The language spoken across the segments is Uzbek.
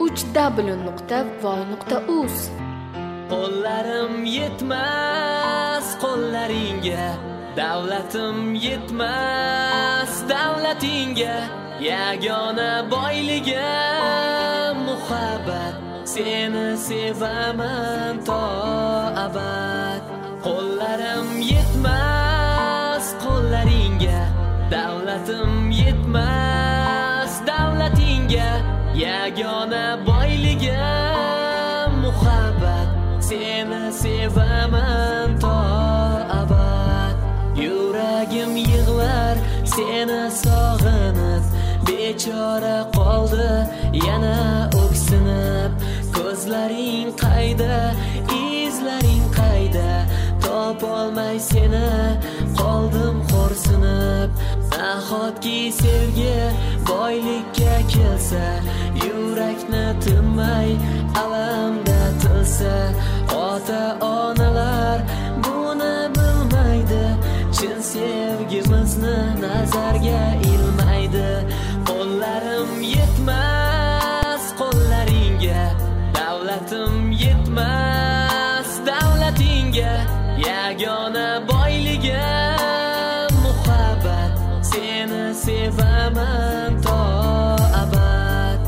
www.voy.uz. Qo'llarim yetmas qo'llaringga, davlatim yetmas davlatingga, yagona boyligim muhabbat, seni sevaman to abad. Qo'llarim yetmas qo'llaringga, davlatim yetmas davlatingga, yagona boyligim muhabbat, seni sevaman to abad. Yuragim yig'lar seni sog'inib, bechora qoldi yana o'ksinib. Ko'zlaring qayda, izlaring qayda, topolmay seni qoldim xo'rsinib. Nahotki sevgi boylikka kelsa, yurakni tinmay alamda tilsa. Ota-onalar buni bilmaydi, chin sevgimizni nazarga ilmaydi. Qo'llarim yetmas qo'llaringga, davlatim yetmas davlatingga, yagona boyligim muhabbat, seni sevaman to abad.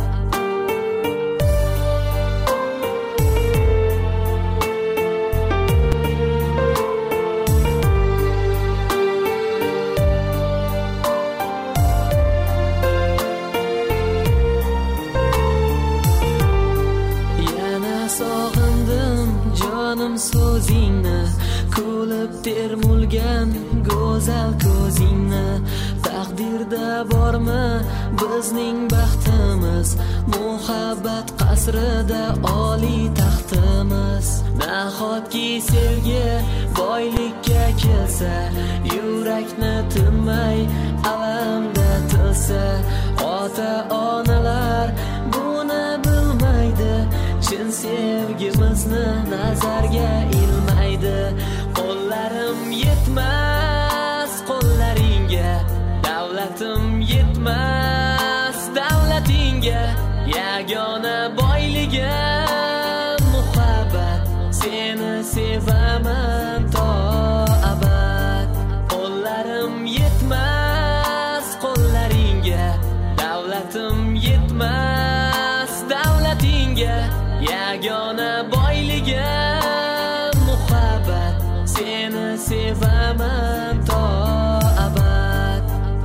Yana sog'indim jonim so'zingni, kulib termulgan go'zal ko'zingni. Taqdirda bormi bizning baxtimiz, muhabbat qasrida oliy taxtimiz. Nahotki sevgi boylikka kelsa, yurakni tinmay alamda tilsa. Ota-onalar buni bilmaydi, chin sevgimizni nazarga ilmaydi. Qo'llarim yetmas qo'llaringga, davlatim yetmas davlatingga, yagona boyligim muhabbat, seni sevaman to abad. Qo'llarim yetmas qo'llaringga, davlatim yetmas davlatingga, yagona boyligim muhabbat, seni sevaman to abad.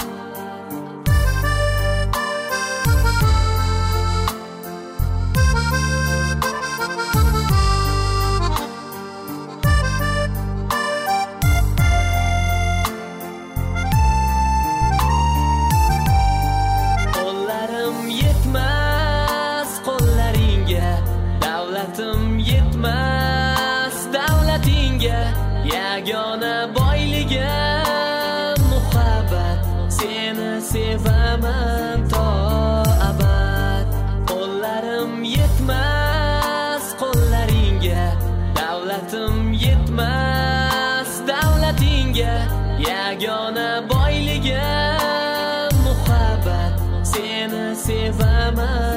Qo'llarim yetmas qo'llaringga, davlatim yetmas davlatingga, yagona boyligim muhabbat, seni sevaman to abad. Qo'llarim yetmas qo'llaringga, davlatim yetmas davlatingga, yagona boyligim muhabbat, seni sevaman